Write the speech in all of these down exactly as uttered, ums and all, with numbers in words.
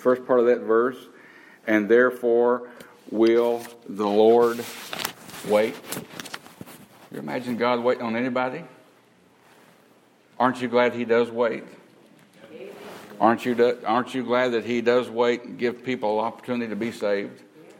first part of that verse, and therefore will the Lord wait. You imagine God waiting on anybody? Aren't you glad He does wait? Aren't you do, aren't you glad that He does wait and give people an opportunity to be saved?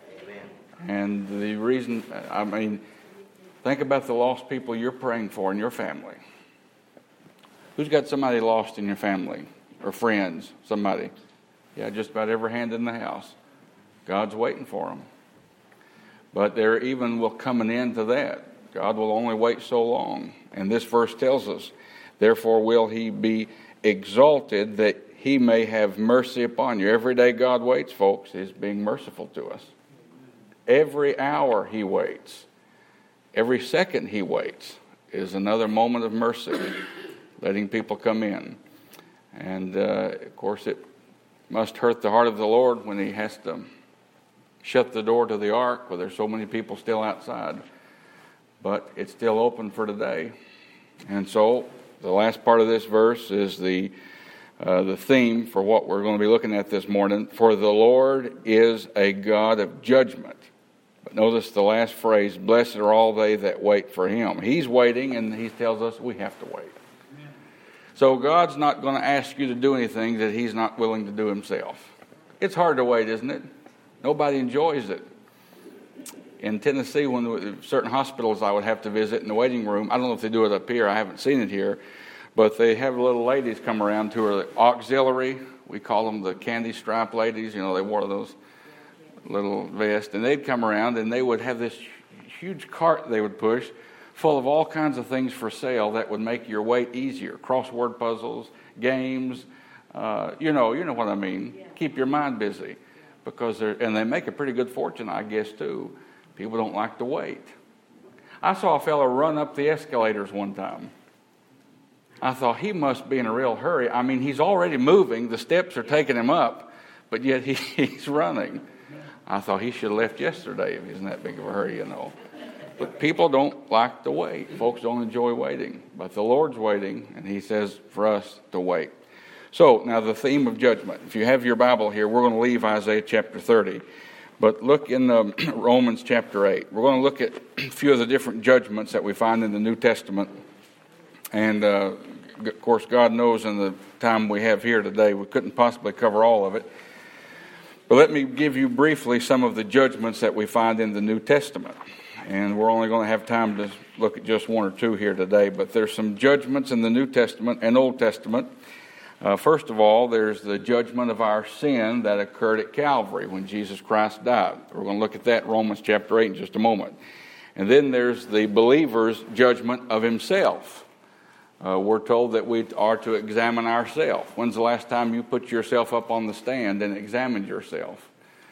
And the reason, I mean, think about the lost people you're praying for in your family. Who's got somebody lost in your family or friends? Somebody. Yeah, just about every hand in the house. God's waiting for them. But there even will come an end to that. God will only wait so long. And this verse tells us, therefore will He be exalted that He may have mercy upon you. Every day God waits, folks, is being merciful to us. Every hour He waits. Every second He waits is another moment of mercy, letting people come in. And, uh, of course, it must hurt the heart of the Lord when He has to shut the door to the ark where there's so many people still outside. But it's still open for today. And so the last part of this verse is the uh, the theme for what we're going to be looking at this morning. For the Lord is a God of judgment. But notice the last phrase, blessed are all they that wait for Him. He's waiting, and He tells us we have to wait. Amen. So God's not going to ask you to do anything that He's not willing to do Himself. It's hard to wait, isn't it? Nobody enjoys it. In Tennessee, when we, certain hospitals I would have to visit in the waiting room, I don't know if they do it up here, I haven't seen it here, but they have little ladies come around who are the auxiliary. We call them the candy stripe ladies. You know, they wore those little vests, and they'd come around and they would have this huge cart they would push full of all kinds of things for sale that would make your wait easier. Crossword puzzles, games, uh, you know, you know what I mean. Yeah. Keep your mind busy. Because they're, and they make a pretty good fortune, I guess, too. People don't like to wait. I saw a fellow run up the escalators one time. I thought, he must be in a real hurry. I mean, he's already moving. The steps are taking him up, but yet he, he's running. I thought he should have left yesterday if he's in that big of a hurry, you know. But people don't like to wait. Folks don't enjoy waiting. But the Lord's waiting, and He says for us to wait. So, now the theme of judgment. If you have your Bible here, we're going to leave Isaiah chapter thirty. But look in um, Romans chapter eight. We're going to look at a few of the different judgments that we find in the New Testament. And, uh, of course, God knows in the time we have here today, we couldn't possibly cover all of it. But let me give you briefly some of the judgments that we find in the New Testament. And we're only going to have time to look at just one or two here today. But there's some judgments in the New Testament and Old Testament. Uh, first of all, there's the judgment of our sin that occurred at Calvary when Jesus Christ died. We're going to look at that in Romans chapter eight in just a moment. And then there's the believer's judgment of himself. Uh, we're told that we are to examine ourselves. When's the last time you put yourself up on the stand and examined yourself?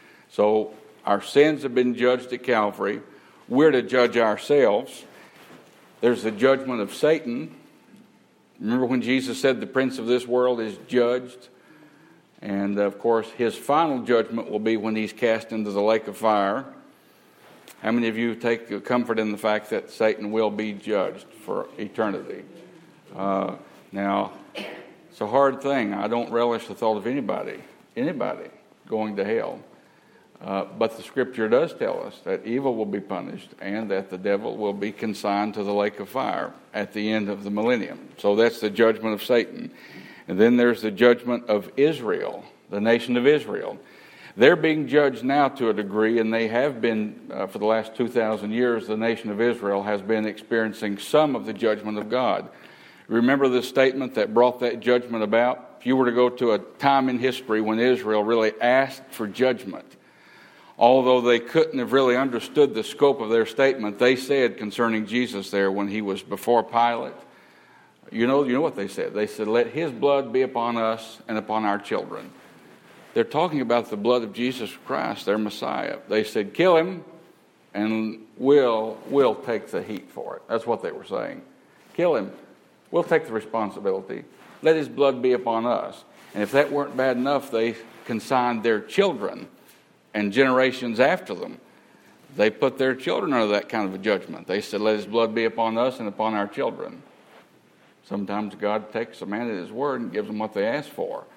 So our sins have been judged at Calvary. We're to judge ourselves. There's the judgment of Satan. Remember when Jesus said the prince of this world is judged? And, of course, his final judgment will be when he's cast into the lake of fire. How many of you take comfort in the fact that Satan will be judged for eternity? Uh, now, it's a hard thing. I don't relish the thought of anybody, anybody going to hell. Uh, but the Scripture does tell us that evil will be punished and that the devil will be consigned to the lake of fire at the end of the millennium. So that's the judgment of Satan. And then there's the judgment of Israel, the nation of Israel. They're being judged now to a degree, and they have been, uh, for the last two thousand years, the nation of Israel has been experiencing some of the judgment of God. Remember the statement that brought that judgment about? If you were to go to a time in history when Israel really asked for judgment, although they couldn't have really understood the scope of their statement, they said concerning Jesus there when he was before Pilate, you know, you know what they said? They said, let his blood be upon us and upon our children. They're talking about the blood of Jesus Christ, their Messiah. They said, kill him and we'll, we'll take the heat for it. That's what they were saying. Kill him. We'll take the responsibility. Let his blood be upon us. And if that weren't bad enough, they consigned their children and generations after them. They put their children under that kind of a judgment. They said, let his blood be upon us and upon our children. Sometimes God takes a man at his word and gives them what they ask for.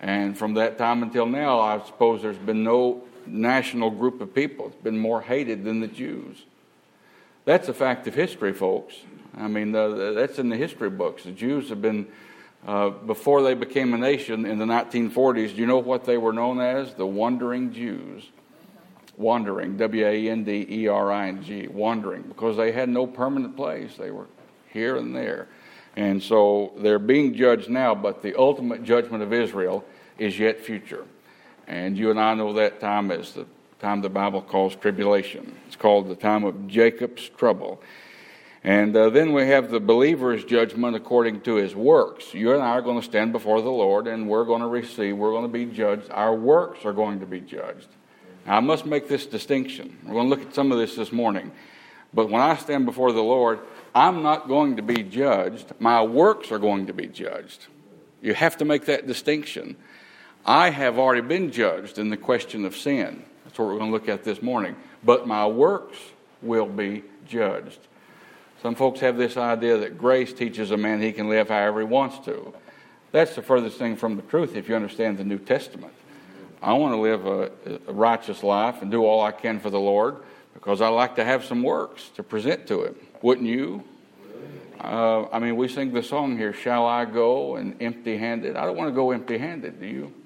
And from that time until now, I suppose there's been no national group of people that's been more hated than the Jews. That's a fact of history, folks. I mean, uh, that's in the history books. The Jews have been, uh, before they became a nation in the nineteen forties, do you know what they were known as? The Wandering Jews. Wandering, W A N D E R I N G, wandering, because they had no permanent place. They were here and there. And so they're being judged now, but the ultimate judgment of Israel is yet future. And you and I know that time as the time the Bible calls tribulation. It's called the time of Jacob's trouble. And uh, then we have the believer's judgment according to his works. You and I are going to stand before the Lord, and we're going to receive, we're going to be judged. Our works are going to be judged. Now, I must make this distinction. We're going to look at some of this this morning. But when I stand before the Lord, I'm not going to be judged. My works are going to be judged. You have to make that distinction. I have already been judged in the question of sin. That's what we're going to look at this morning. But my works will be judged. Some folks have this idea that grace teaches a man he can live however he wants to. That's the furthest thing from the truth if you understand the New Testament. I want to live a, a righteous life and do all I can for the Lord because I like to have some works to present to Him. Wouldn't you? Uh, I mean, we sing the song here, "Shall I go and empty-handed?" I don't want to go empty-handed, do you?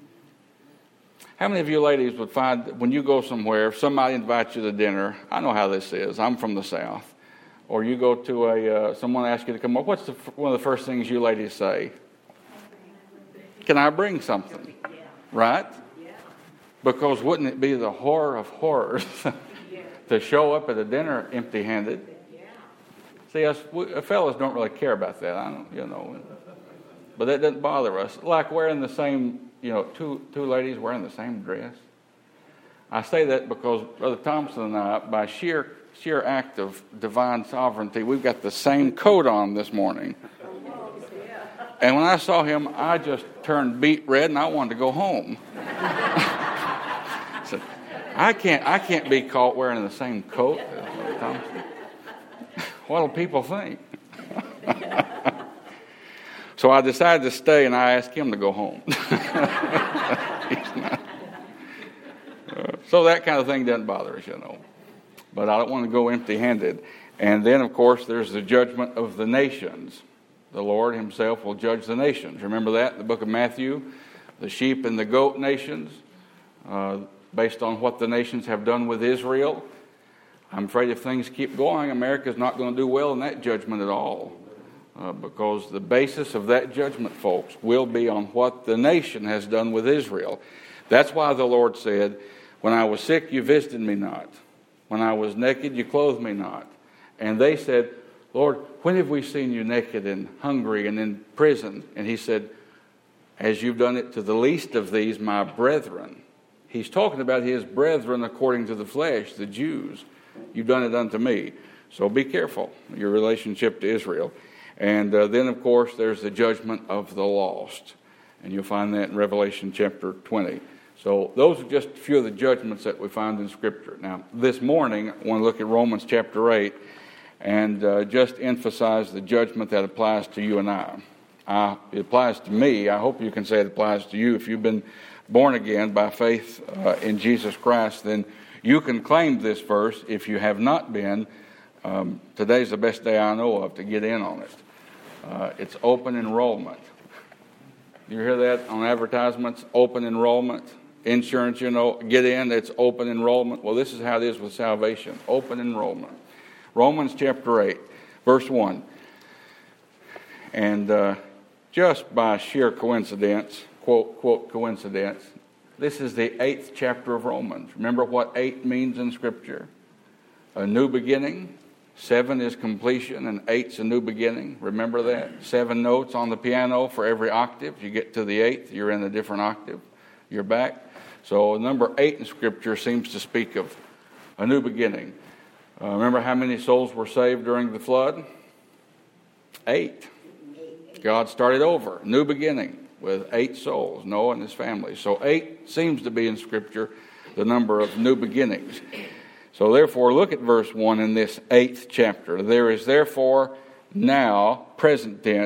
How many of you ladies would find that when you go somewhere, if somebody invites you to dinner, I know how this is, I'm from the South, or you go to a, uh, someone asks you to come up, what's the, one of the first things you ladies say? Can I bring something? Right? Because wouldn't it be the horror of horrors to show up at a dinner empty-handed? See, us we, fellas don't really care about that. I don't, you know, but that doesn't bother us. Like wearing the same, you know, two two ladies wearing the same dress. I say that because Brother Thompson and I, by sheer sheer act of divine sovereignty, we've got the same coat on this morning. And when I saw him, I just turned beet red, and I wanted to go home. So, I can't I can't be caught wearing the same coat as Brother Thompson. What'll people think? So I decided to stay, and I asked him to go home. He's not. Uh, so that kind of thing doesn't bother us, you know. But I don't want to go empty-handed. And then, of course, there's the judgment of the nations. The Lord Himself will judge the nations. Remember that in the book of Matthew? The sheep and the goat nations, uh, based on what the nations have done with Israel. I'm afraid if things keep going, America's not going to do well in that judgment at all. Uh, because the basis of that judgment, folks, will be on what the nation has done with Israel. That's why the Lord said, "When I was sick, you visited me not. When I was naked, you clothed me not." And they said, "Lord, when have we seen you naked and hungry and in prison?" And He said, "As you've done it to the least of these, my brethren." He's talking about His brethren according to the flesh, the Jews. You've done it unto me. So be careful, your relationship to Israel. And uh, then, of course, there's the judgment of the lost. And you'll find that in Revelation chapter twenty. So those are just a few of the judgments that we find in Scripture. Now, this morning, I want to look at Romans chapter eight and uh, just emphasize the judgment that applies to you and I. Uh, it applies to me. I hope you can say it applies to you. If you've been born again by faith uh, in Jesus Christ, then you can claim this verse. If you have not been, um, today's the best day I know of to get in on it. Uh, it's open enrollment. You hear that on advertisements? Open enrollment. Insurance, you know, get in, it's open enrollment. Well, this is how it is with salvation. Open enrollment. Romans chapter eight, verse one. And uh, just by sheer coincidence, quote, quote, coincidence, this is the eighth chapter of Romans. Remember what eight means in Scripture? A new beginning. Seven is completion, and eight's a new beginning. Remember that? Seven notes on the piano for every octave. You get to the eighth, you're in a different octave. You're back. So number eight in Scripture seems to speak of a new beginning. Uh, remember how many souls were saved during the flood? Eight. God started over. New beginning with eight souls, Noah and his family. So eight seems to be in Scripture the number of new beginnings. So therefore, look at verse one in this eighth chapter. There is therefore now, present tense,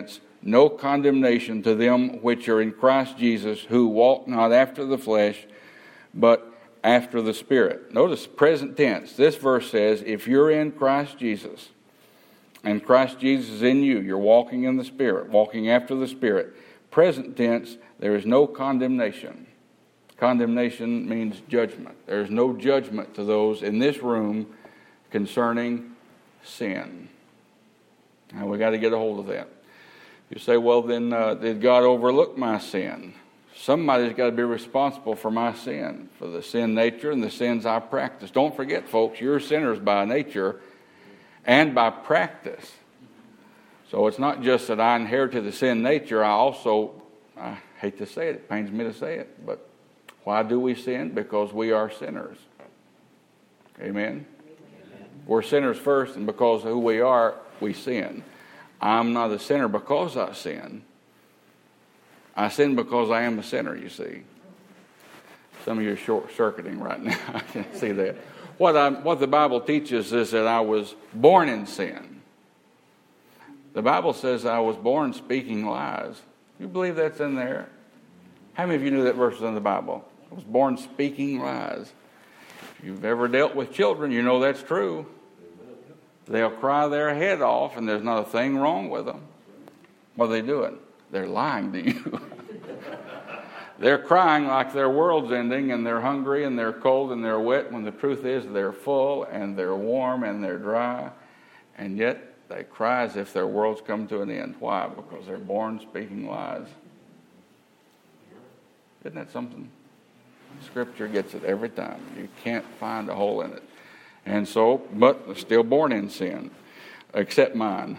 no condemnation to them which are in Christ Jesus, who walk not after the flesh, but after the Spirit. Notice present tense. This verse says, if you're in Christ Jesus, and Christ Jesus is in you, you're walking in the Spirit, walking after the Spirit. Present tense, there is no condemnation. Condemnation means judgment. There is no judgment to those in this room concerning sin. Now we got to get a hold of that. You say, well then, uh, did God overlook my sin? Somebody's got to be responsible for my sin, for the sin nature and the sins I practice. Don't forget, folks, you're sinners by nature and by practice. So it's not just that I inherited the sin nature. I also, I hate to say it, it pains me to say it, but why do we sin? Because we are sinners. Amen? Amen. We're sinners first, and because of who we are, we sin. I'm not a sinner because I sin. I sin because I am a sinner, you see. Some of you are short-circuiting right now. I can see that. What, I, what the Bible teaches is that I was born in sin. The Bible says I was born speaking lies. You believe that's in there? How many of you knew that verse was in the Bible? I was born speaking lies. If you've ever dealt with children, you know that's true. They'll cry their head off, and there's not a thing wrong with them. What are they doing? They're lying to you. They're crying like their world's ending, and they're hungry, and they're cold, and they're wet, when the truth is they're full, and they're warm, and they're dry. And yet they cry as if their world's come to an end. Why? Because they're born speaking lies. Isn't that something? Scripture gets it every time. You can't find a hole in it. And so, but they're still born in sin, except mine.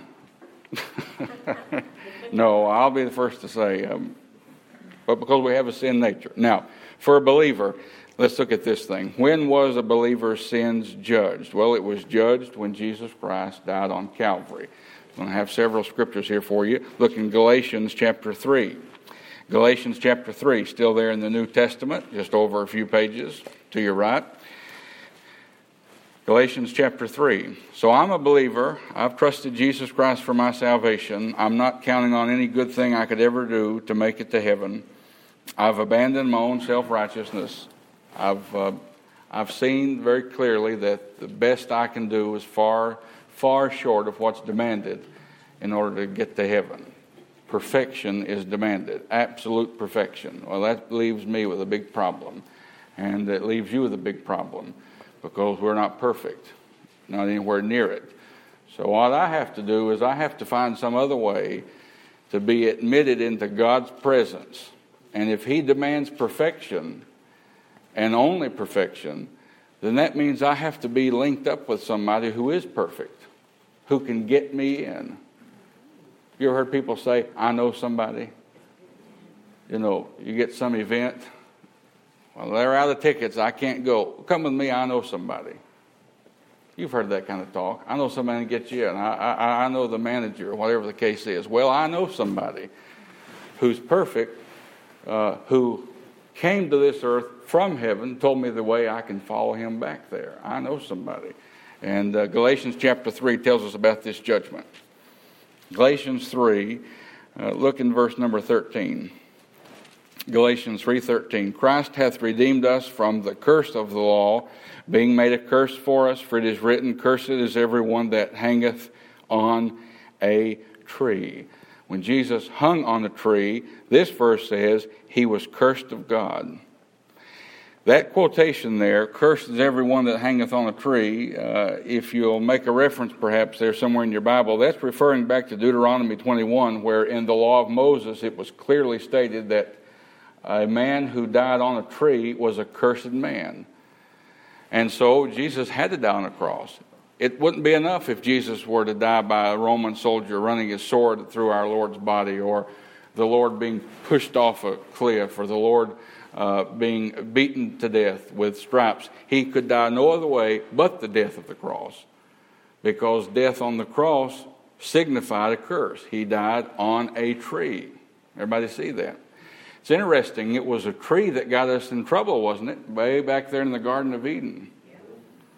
No, I'll be the first to say, um, but because we have a sin nature. Now, for a believer, let's look at this thing. When was a believer's sins judged? Well, it was judged when Jesus Christ died on Calvary. I'm going to have several scriptures here for you. Look in Galatians chapter three. Galatians chapter three, still there in the New Testament, just over a few pages to your right. Galatians chapter three. So I'm a believer. I've trusted Jesus Christ for my salvation. I'm not counting on any good thing I could ever do to make it to heaven. I've abandoned my own self-righteousness. I've uh, I've seen very clearly that the best I can do is far, far short of what's demanded in order to get to heaven. Perfection is demanded, absolute perfection. Well, that leaves me with a big problem, and it leaves you with a big problem, because we're not perfect, not anywhere near it. So what I have to do is I have to find some other way to be admitted into God's presence. And if He demands perfection, and only perfection, then that means I have to be linked up with somebody who is perfect, who can get me in. You ever heard people say, I know somebody? You know, you get some event, well, they're out of tickets, I can't go. Come with me, I know somebody. You've heard that kind of talk. I know somebody to get you in. I, I, I know the manager, or whatever the case is. Well, I know somebody who's perfect, uh, who came to this earth from heaven, told me the way I can follow Him back there. I know somebody. And uh, Galatians chapter three tells us about this judgment. Galatians three, uh, look in verse number thirteen. Galatians three thirteen. Christ hath redeemed us from the curse of the law, being made a curse for us, for it is written, cursed is every one that hangeth on a tree. When Jesus hung on a tree, this verse says He was cursed of God. That quotation there, cursed is every one that hangeth on a tree, uh, if you'll make a reference perhaps there somewhere in your Bible, that's referring back to Deuteronomy twenty-one, where in the law of Moses it was clearly stated that a man who died on a tree was a cursed man. And so Jesus had to die on a cross. It wouldn't be enough if Jesus were to die by a Roman soldier running his sword through our Lord's body, or the Lord being pushed off a cliff, or the Lord uh, being beaten to death with stripes. He could die no other way but the death of the cross, because death on the cross signified a curse. He died on a tree. Everybody see that? It's interesting. It was a tree that got us in trouble, wasn't it? Way back there in the Garden of Eden.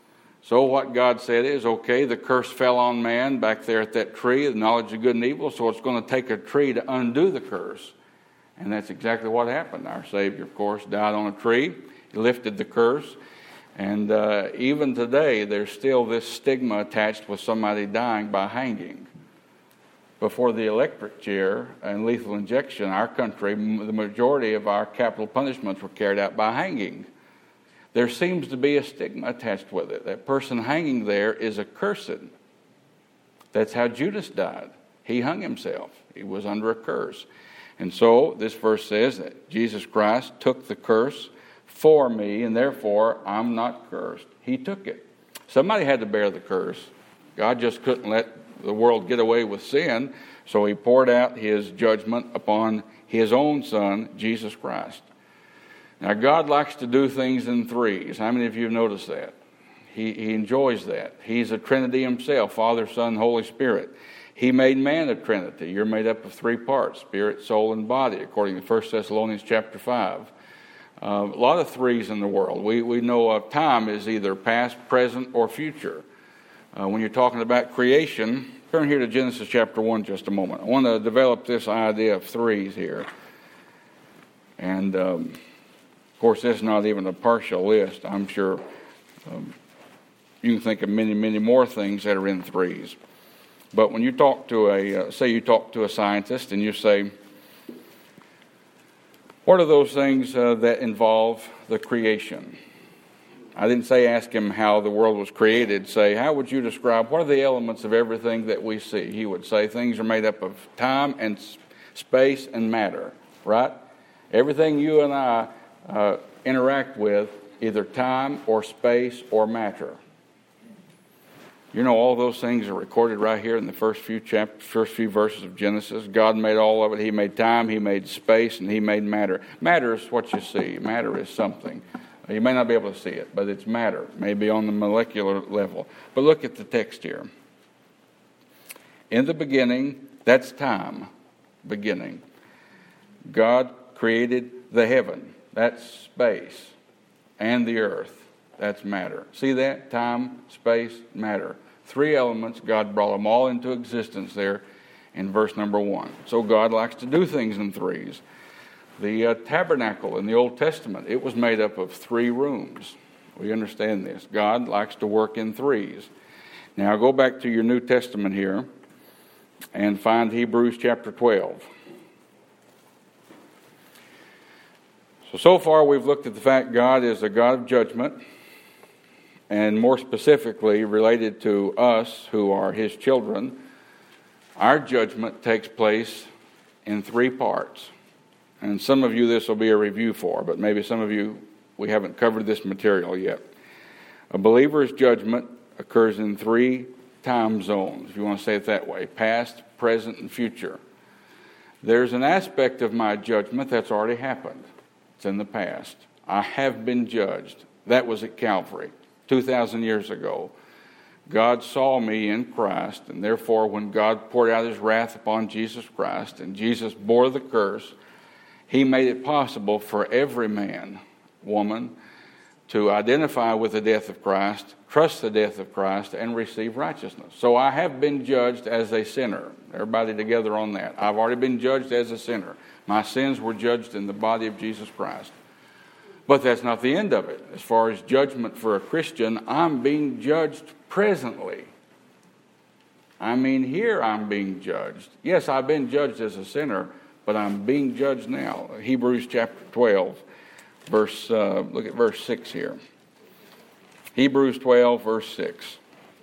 So what God said is, okay, the curse fell on man back there at that tree, the knowledge of good and evil, so it's going to take a tree to undo the curse. And that's exactly what happened. Our Savior, of course, died on a tree. He lifted the curse. And uh, even today, there's still this stigma attached with somebody dying by hanging. Before the electric chair and lethal injection, our country, the majority of our capital punishments were carried out by hanging. There seems to be a stigma attached with it. That person hanging there is accursed. That's how Judas died. He hung himself. He was under a curse. And so this verse says that Jesus Christ took the curse for me, and therefore I'm not cursed. He took it. Somebody had to bear the curse. God just couldn't let the world get away with sin, so he poured out his judgment upon his own Son, Jesus Christ. Now, God likes to do things in threes. How many of you have noticed that? He, he enjoys that. He's a Trinity himself, Father, Son, Holy Spirit. He made man a Trinity. You're made up of three parts, spirit, soul, and body, according to First Thessalonians chapter five. Uh, a lot of threes in the world. We, we know of time is either past, present, or future. Uh, when you're talking about creation, turn here to Genesis chapter one just a moment. I want to develop this idea of threes here. And... Um, Of course, this is not even a partial list. I'm sure um, you can think of many, many more things that are in threes. But when you talk to a, uh, say you talk to a scientist and you say, what are those things uh, that involve the creation? I didn't say ask him how the world was created. Say, how would you describe, what are the elements of everything that we see? He would say things are made up of time and space and matter, right? Everything you and I Uh, interact with either time or space or matter. You know, all those things are recorded right here in the first few chapters, first few verses of Genesis. God made all of it. He made time, he made space, and he made matter. Matter is what you see. Matter is something. You may not be able to see it, but it's matter, maybe on the molecular level. But look at the text here. In the beginning, that's time, beginning. God created the heaven. That's space. And the earth. That's matter. See that? Time, space, matter. Three elements. God brought them all into existence there in verse number one. So God likes to do things in threes. The uh, tabernacle in the Old Testament, it was made up of three rooms. We understand this. God likes to work in threes. Now go back to your New Testament here and find Hebrews chapter twelve. So, so far we've looked at the fact God is a God of judgment, and more specifically related to us who are his children. Our judgment takes place in three parts. And some of you this will be a review for, but maybe some of you, we haven't covered this material yet. A believer's judgment occurs in three time zones, if you want to say it that way: past, present, and future. There's an aspect of my judgment that's already happened. It's in the past. I have been judged. That was at Calvary, two thousand years ago. God saw me in Christ, and therefore when God poured out his wrath upon Jesus Christ, and Jesus bore the curse, he made it possible for every man, woman, to identify with the death of Christ, trust the death of Christ, and receive righteousness. So I have been judged as a sinner. Everybody together on that. I've already been judged as a sinner. My sins were judged in the body of Jesus Christ. But that's not the end of it. As far as judgment for a Christian, I'm being judged presently. I mean, here I'm being judged. Yes, I've been judged as a sinner, but I'm being judged now. Hebrews chapter twelve, verse. Uh, look at verse six here. Hebrews twelve, verse six.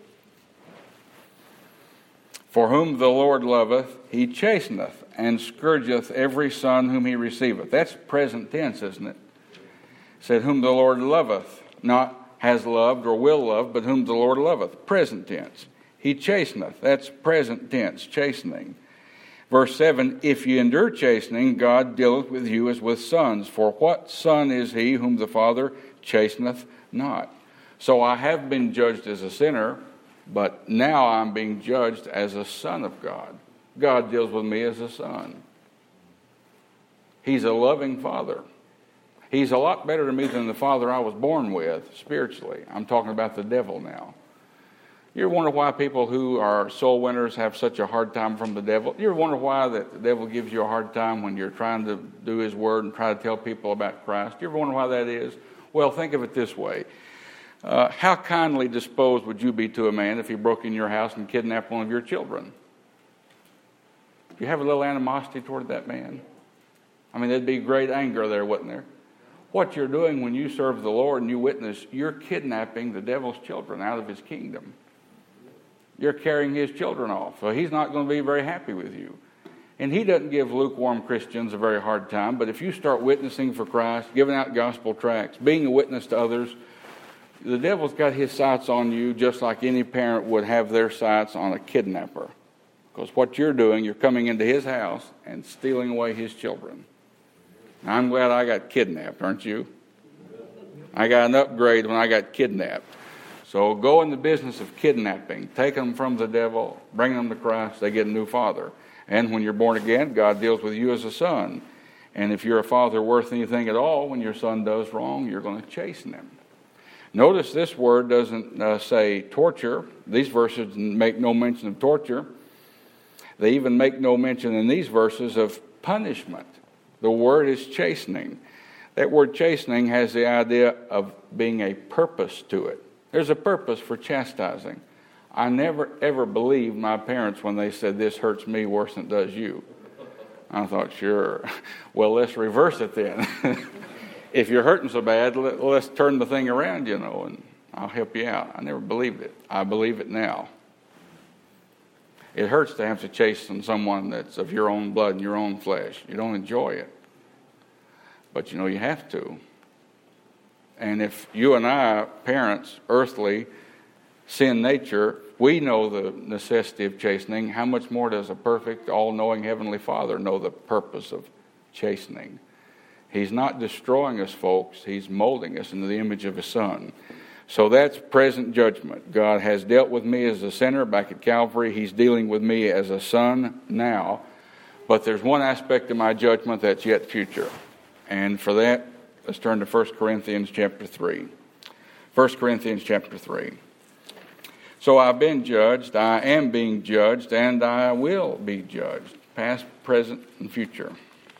For whom the Lord loveth, he chasteneth, and scourgeth every son whom he receiveth. That's present tense, isn't it? It said, whom the Lord loveth, not has loved or will love, but whom the Lord loveth. Present tense. He chasteneth. That's present tense, chastening. Verse seven, if ye endure chastening, God dealeth with you as with sons. For what son is he whom the Father chasteneth not? So I have been judged as a sinner, but now I'm being judged as a son of God. God deals with me as a son. He's a loving Father. He's a lot better to me than the father I was born with, spiritually. I'm talking about the devil now. You ever wonder why people who are soul winners have such a hard time from the devil? You ever wonder why that the devil gives you a hard time when you're trying to do his word and try to tell people about Christ? You ever wonder why that is? Well, think of it this way. Uh, how kindly disposed would you be to a man if he broke in your house and kidnapped one of your children? Do you have a little animosity toward that man? I mean, there'd be great anger there, wouldn't there? What you're doing when you serve the Lord and you witness, you're kidnapping the devil's children out of his kingdom. You're carrying his children off. So he's not going to be very happy with you. And he doesn't give lukewarm Christians a very hard time. But if you start witnessing for Christ, giving out gospel tracts, being a witness to others, the devil's got his sights on you just like any parent would have their sights on a kidnapper. Because what you're doing, you're coming into his house and stealing away his children. Now, I'm glad I got kidnapped, aren't you? I got an upgrade when I got kidnapped. So go in the business of kidnapping. Take them from the devil, bring them to Christ, they get a new father. And when you're born again, God deals with you as a son. And if you're a father worth anything at all, when your son does wrong, you're going to chasten him. Notice this word doesn't uh, say torture. These verses make no mention of torture. They even make no mention in these verses of punishment. The word is chastening. That word chastening has the idea of being a purpose to it. There's a purpose for chastising. I never, ever believed my parents when they said, this hurts me worse than it does you. I thought, sure. Well, let's reverse it then. If you're hurting so bad, let, let's turn the thing around, you know, and I'll help you out. I never believed it. I believe it now. It hurts to have to chasten someone that's of your own blood and your own flesh. You don't enjoy it. But you know you have to. And if you and I, parents, earthly, sin nature, we know the necessity of chastening, how much more does a perfect, all-knowing Heavenly Father know the purpose of chastening? He's not destroying us, folks. He's molding us into the image of His Son. So that's present judgment. God has dealt with me as a sinner back at Calvary. He's dealing with me as a son now. But there's one aspect of my judgment that's yet future. And for that, let's turn to First Corinthians chapter three. First Corinthians chapter three. So I've been judged, I am being judged, and I will be judged. Past, present, and future.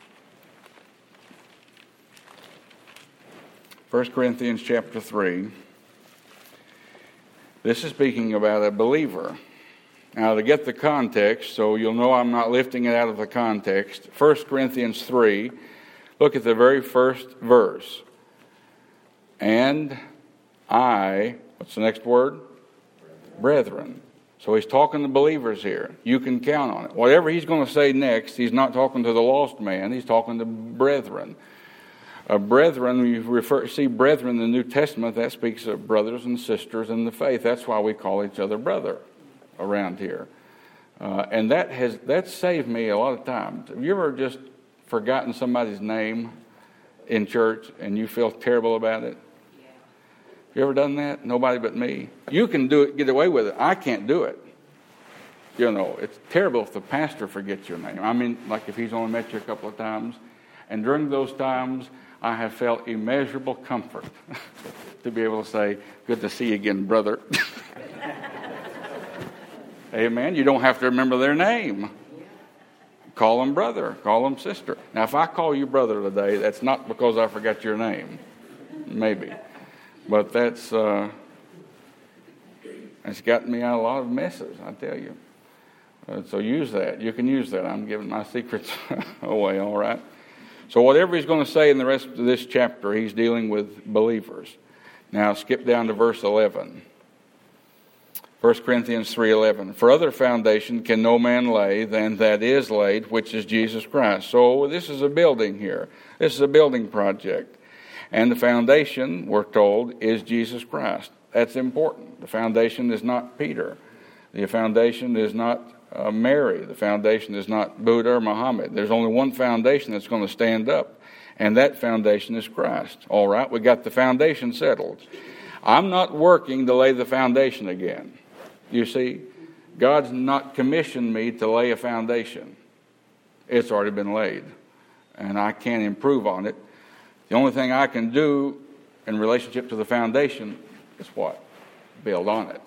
First Corinthians chapter three. This is speaking about a believer. Now, to get the context, so you'll know I'm not lifting it out of the context, First Corinthians three, look at the very first verse. And I, what's the next word? Brethren. So he's talking to believers here. You can count on it. Whatever he's going to say next, he's not talking to the lost man. He's talking to brethren. Uh, brethren, when you refer, see brethren in the New Testament, that speaks of brothers and sisters in the faith. That's why we call each other brother around here. Uh, and that has that saved me a lot of times. Have you ever just forgotten somebody's name in church and you feel terrible about it? Yeah. You ever done that? Nobody but me. You can do it, get away with it. I can't do it. You know, it's terrible if the pastor forgets your name. I mean, like if he's only met you a couple of times. And during those times, I have felt immeasurable comfort to be able to say, good to see you again, brother. Amen. You don't have to remember their name. Call them brother. Call them sister. Now, if I call you brother today, that's not because I forgot your name. Maybe. But that's, uh, that's gotten me out of a lot of messes, I tell you. Uh, so use that. You can use that. I'm giving my secrets away, all right? So whatever he's going to say in the rest of this chapter, he's dealing with believers. Now skip down to verse eleven. First Corinthians three eleven. For other foundation can no man lay than that is laid, which is Jesus Christ. So this is a building here. This is a building project. And the foundation, we're told, is Jesus Christ. That's important. The foundation is not Peter. The foundation is not Uh, Mary. The foundation is not Buddha or Muhammad. There's only one foundation that's going to stand up, and that foundation is Christ. All right, we got the foundation settled. I'm not working to lay the foundation again. You see, God's not commissioned me to lay a foundation. It's already been laid, and I can't improve on it. The only thing I can do in relationship to the foundation is what? Build on it.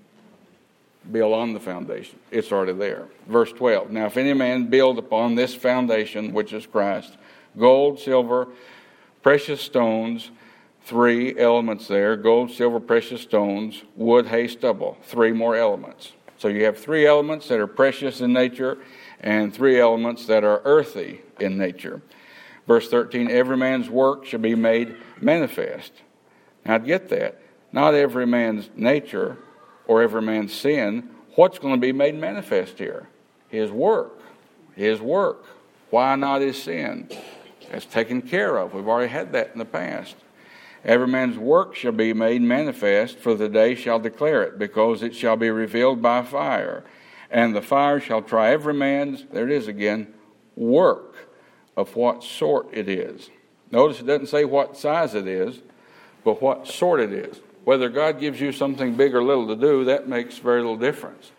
Build on the foundation. It's already there. Verse twelve. Now if any man build upon this foundation, which is Christ, gold, silver, precious stones, three elements there, gold, silver, precious stones, wood, hay, stubble, three more elements. So you have three elements that are precious in nature and three elements that are earthy in nature. Verse thirteen, every man's work shall be made manifest. Now get that. Not every man's nature or every man's sin. What's going to be made manifest here? His work. His work. Why not his sin? That's taken care of. We've already had that in the past. Every man's work shall be made manifest, for the day shall declare it, because it shall be revealed by fire. And the fire shall try every man's, there it is again, work of what sort it is. Notice it doesn't say what size it is, but what sort it is. Whether God gives you something big or little to do, that makes very little difference.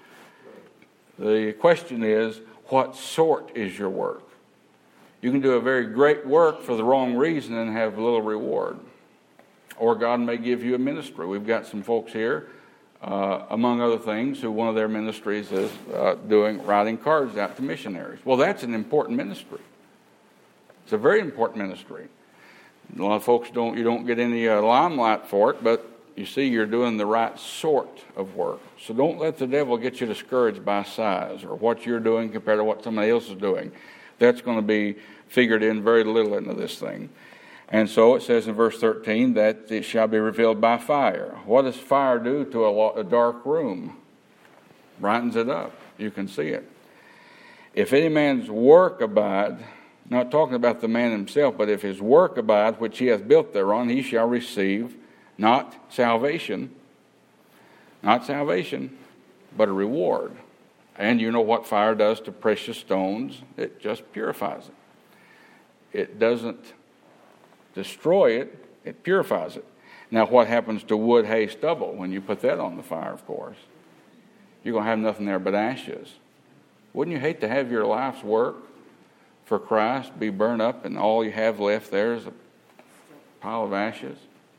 The question is, what sort is your work? You can do a very great work for the wrong reason and have little reward. Or God may give you a ministry. We've got some folks here, uh, among other things, who one of their ministries is uh, doing writing cards out to missionaries. Well, that's an important ministry. It's a very important ministry. A lot of folks don't, you don't get any uh, limelight for it, but you see you're doing the right sort of work. So don't let the devil get you discouraged by size or what you're doing compared to what somebody else is doing. That's going to be figured in very little into this thing. And so it says in verse thirteen that it shall be revealed by fire. What does fire do to a, a dark room? Brightens it up. You can see it. If any man's work abide, not talking about the man himself, but if his work abide, which he hath built thereon, he shall receive not salvation, not salvation, but a reward. And you know what fire does to precious stones? It just purifies it. It doesn't destroy it, it purifies it. Now what happens to wood, hay, stubble when you put that on the fire, of course? You're going to have nothing there but ashes. Wouldn't you hate to have your life's work for Christ be burned up and all you have left there is a pile of ashes?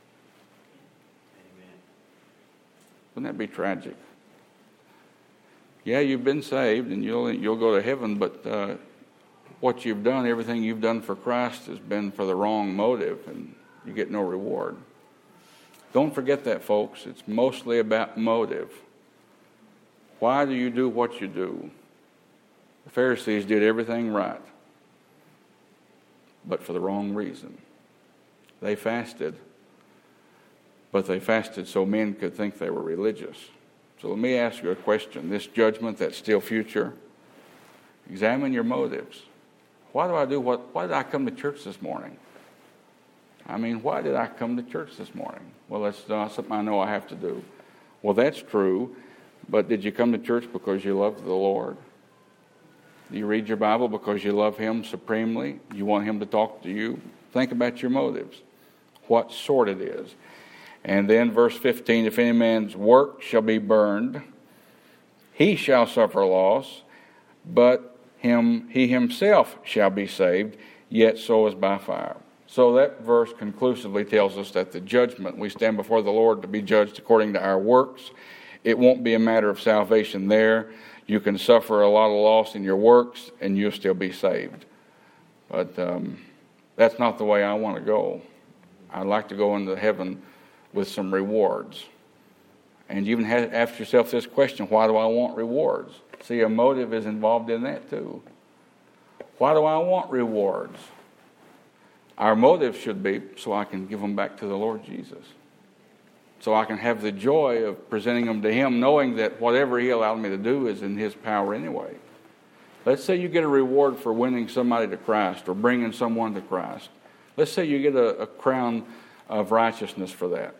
Amen. Wouldn't that be tragic? Yeah, you've been saved and you'll you'll go to heaven, but uh, what you've done, everything you've done for Christ has been for the wrong motive, and you get no reward. Don't forget that, folks. It's mostly about motive. Why do you do what you do? The Pharisees did everything right, but for the wrong reason. They fasted, but they fasted so men could think they were religious. So let me ask you a question. This judgment that's still future, examine your motives. Why do I do what? Why did I come to church this morning? I mean, why did I come to church this morning? Well, that's not something I know I have to do. Well, that's true, but did you come to church because you loved the Lord? Do you read your Bible because you love Him supremely? You want Him to talk to you? Think about your motives, what sort it is. And then verse fifteen, if any man's work shall be burned, he shall suffer loss, but him he himself shall be saved, yet so as by fire. So that verse conclusively tells us that the judgment, we stand before the Lord to be judged according to our works. It won't be a matter of salvation there. You can suffer a lot of loss in your works, and you'll still be saved. But um, that's not the way I want to go. I'd like to go into heaven with some rewards. And you even have to ask yourself this question, why do I want rewards? See, a motive is involved in that too. Why do I want rewards? Our motive should be so I can give them back to the Lord Jesus. So I can have the joy of presenting them to Him, knowing that whatever He allowed me to do is in His power anyway. Let's say you get a reward for winning somebody to Christ or bringing someone to Christ. Let's say you get a, a crown of righteousness for that.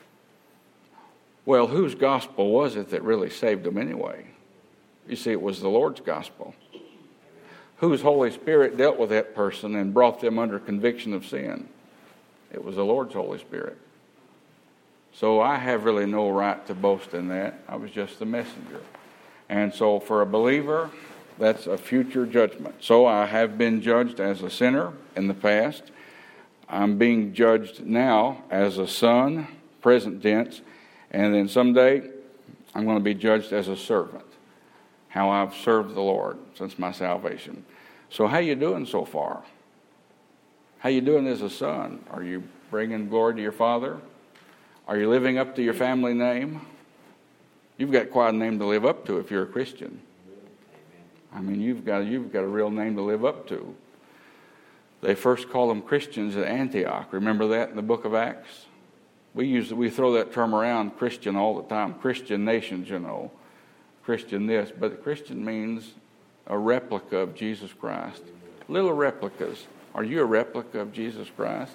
Well, whose gospel was it that really saved them anyway? You see, it was the Lord's gospel. Whose Holy Spirit dealt with that person and brought them under conviction of sin? It was the Lord's Holy Spirit. So I have really no right to boast in that. I was just the messenger. And so for a believer, that's a future judgment. So I have been judged as a sinner in the past. I'm being judged now as a son, present tense, and then someday I'm going to be judged as a servant, how I've served the Lord since my salvation. So how you doing so far? How you doing as a son? Are you bringing glory to your Father? Are you living up to your family name? You've got quite a name to live up to if you're a Christian. I mean, you've got you've got a real name to live up to. They first called them Christians at Antioch. Remember that in the book of Acts? We use we throw that term around, Christian, all the time. Christian nations, you know. Christian this. But Christian means a replica of Jesus Christ. Little replicas. Are you a replica of Jesus Christ?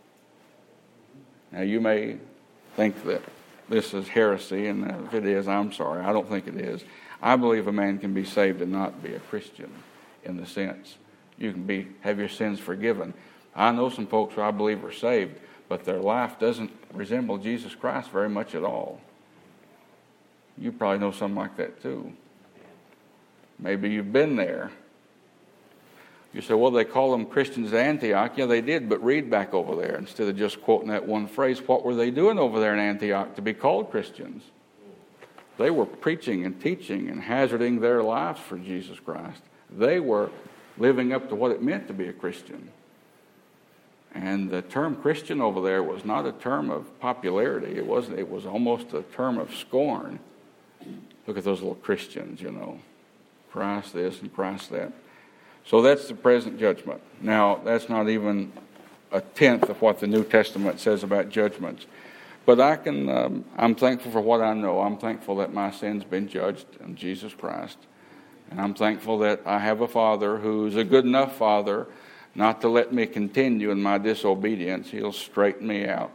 Now, you may think that this is heresy, and if it is, I'm sorry. I don't think it is. I believe a man can be saved and not be a Christian in the sense. You can be have your sins forgiven. I know some folks who I believe are saved, but their life doesn't resemble Jesus Christ very much at all. You probably know something like that too. Maybe you've been there. You say, well, they call them Christians at Antioch. Yeah, they did, but read back over there instead of just quoting that one phrase. What were they doing over there in Antioch to be called Christians? They were preaching and teaching and hazarding their lives for Jesus Christ. They were living up to what it meant to be a Christian. And the term Christian over there was not a term of popularity. It wasn't. It was almost a term of scorn. Look at those little Christians, you know. Christ this and Christ that. So that's the present judgment. Now, that's not even a tenth of what the New Testament says about judgments. But I can, um, I'm thankful for what I know. I'm thankful that my sin's been judged in Jesus Christ. And I'm thankful that I have a Father who's a good enough Father not to let me continue in my disobedience. He'll straighten me out.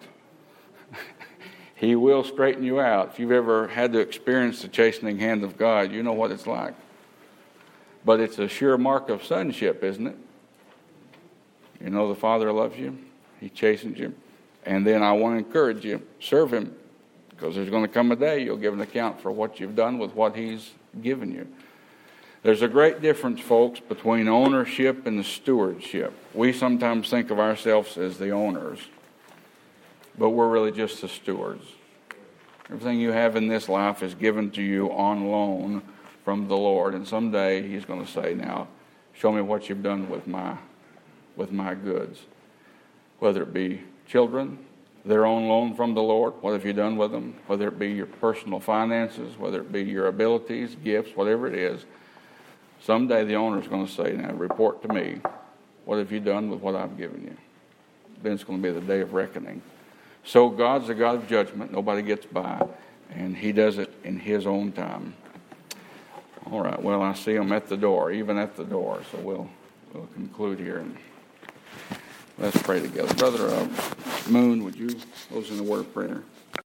He will straighten you out. If you've ever had to experience the chastening hand of God, you know what it's like. But it's a sure mark of sonship, isn't it? You know the Father loves you. He chastens you. And then I want to encourage you, serve Him. Because there's going to come a day you'll give an account for what you've done with what He's given you. There's a great difference, folks, between ownership and the stewardship. We sometimes think of ourselves as the owners. But we're really just the stewards. Everything you have in this life is given to you on loan from the Lord, and someday He's going to say, now, show me what you've done with my with my goods. Whether it be children, their own loan from the Lord, what have you done with them? Whether it be your personal finances, whether it be your abilities, gifts, whatever it is, someday the owner is going to say, now, report to me, what have you done with what I've given you? Then it's going to be the day of reckoning. So God's a God of judgment. Nobody gets by, and He does it in His own time. All right, well, I see them at the door, even at the door. So we'll we'll conclude here and let's pray together. Brother uh, Moon, would you close in a word of prayer?